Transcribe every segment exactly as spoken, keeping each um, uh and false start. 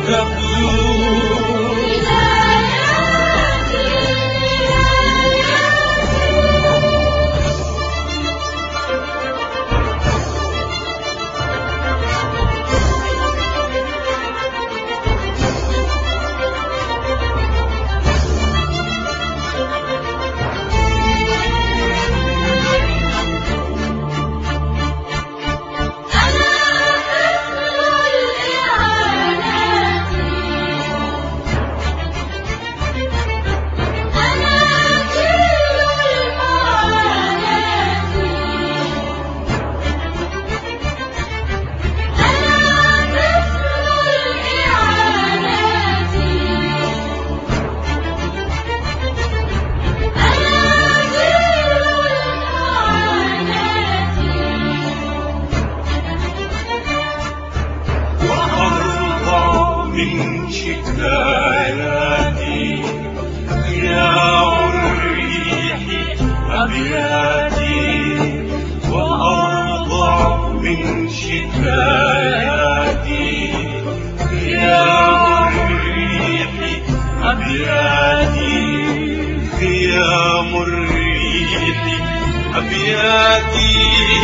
تبدو من شكاياتي ضياء الريح أبياتي وأرضع من شكاياتي ضياء الريح أبياتي خيام الريح أبياتي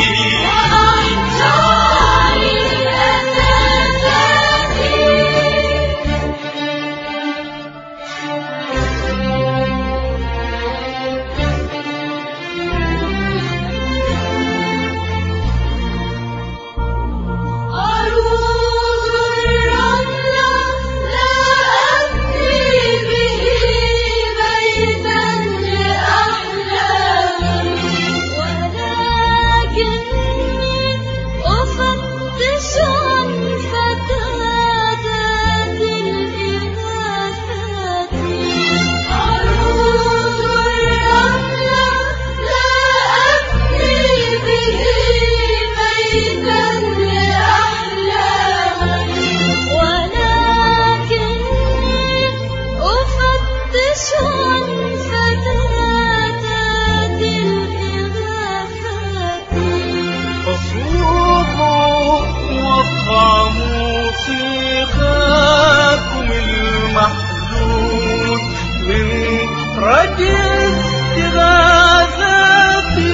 موسيقاكم المحدود من رجل استغاثاتي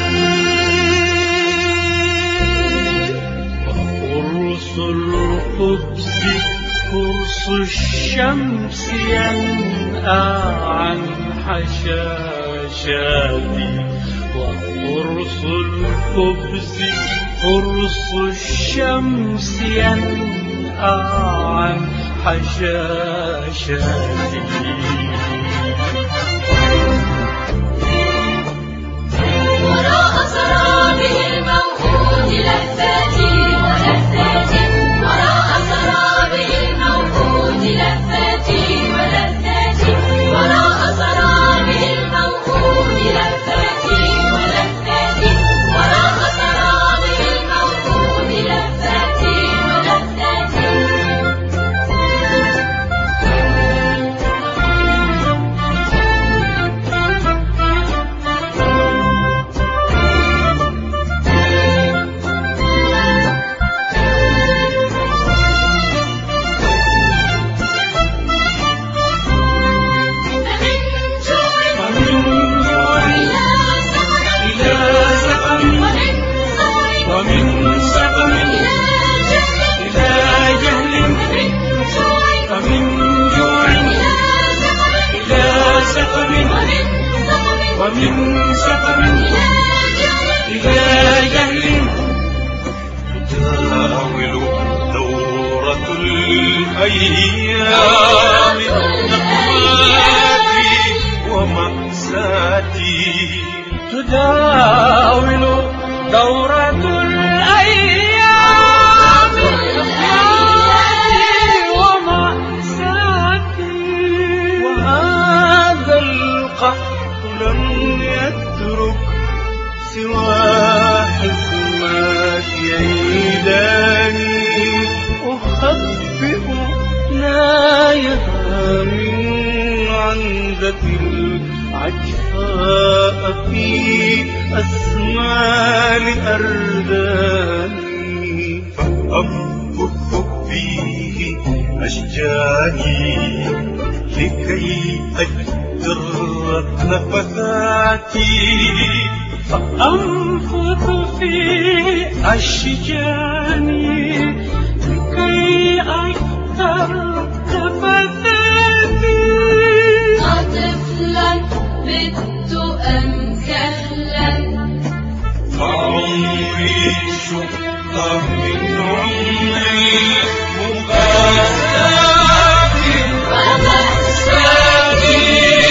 وقرص القدس قرص الشمس ينأى عن حشاشاتي وقرص الخبز قرص الشمس ينأى عن حشاشاتي وراء سرابه الموعود لذاتي ولذاتي وراء سرابه الموعود لذاتي ولذاتي وراء سرابه الموعود لذاتي ولذاتي وراء سرابه الموعود لذاتي ولذاتي ومن سقم إلى جهل تداول دورة الأيام نقماتي ومأساتي تداول دورة الأيام نقماتي ومأساتي وهذا القهر لم يترك سوى حزمات يداني أخبئ نايها من عنزة العجفاء في أسمال أرداني فأنفث فيه أشجاني لكي أجدر نفثاتي فأنفث في أشجاني لكي أجدر نفثاتي. أطفلا بت أم كهلا فعمري شقة من عمري مباساتي ومأساتي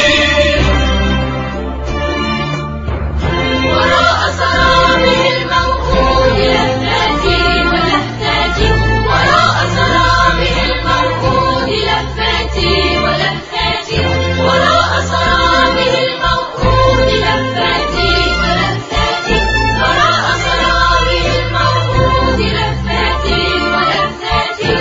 وراء سرابه الموعود لهفاتي ولهفاتي وراء سرابه الموعود لهفاتي ولهفاتي وراء سرابه الموعود لهفاتي ولهفاتي وراء سرابه الموعود لهفاتي ولهفاتي.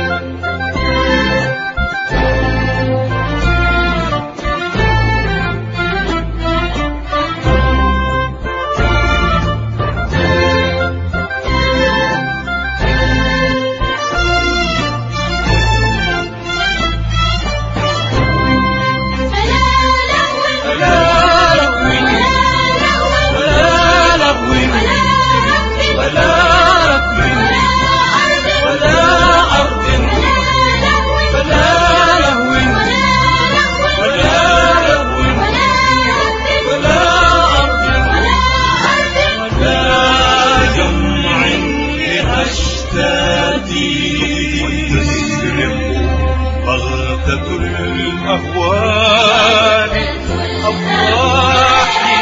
الأهوال أفراحي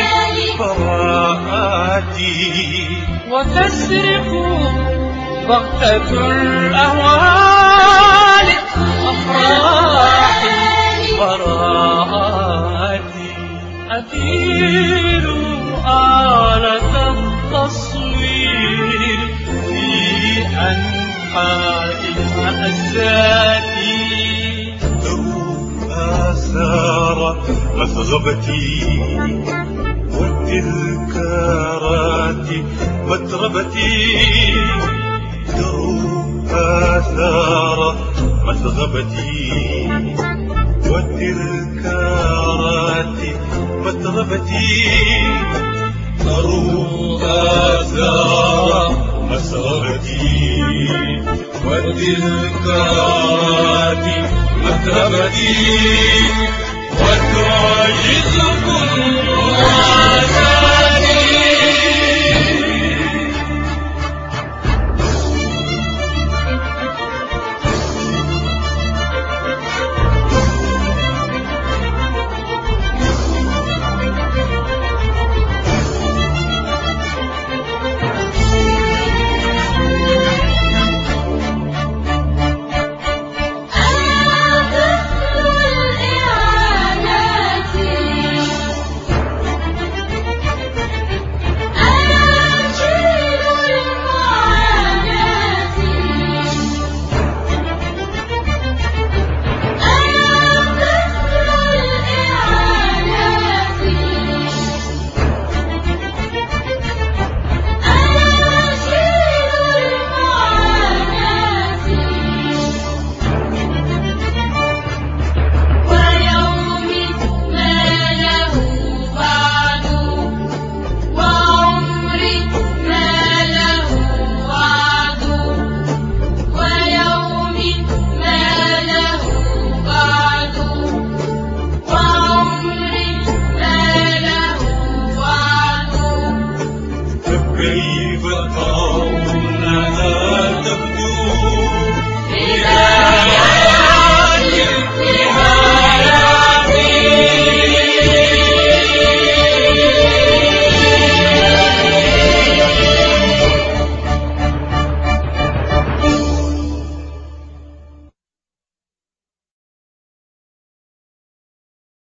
براءاتي وتسرق بغتة الأهوال أفراحي براءاتي. أثير آلة التصوير في أنحاء مأساتي آثار مثغبتي والتذكارات متربتي تروح آثار مثغبتي والتذكارات متربتي تروح آثار مثغبتي والتذكارات متربتي وتعجزكم وعساني. كيف ترونها تبدو إلى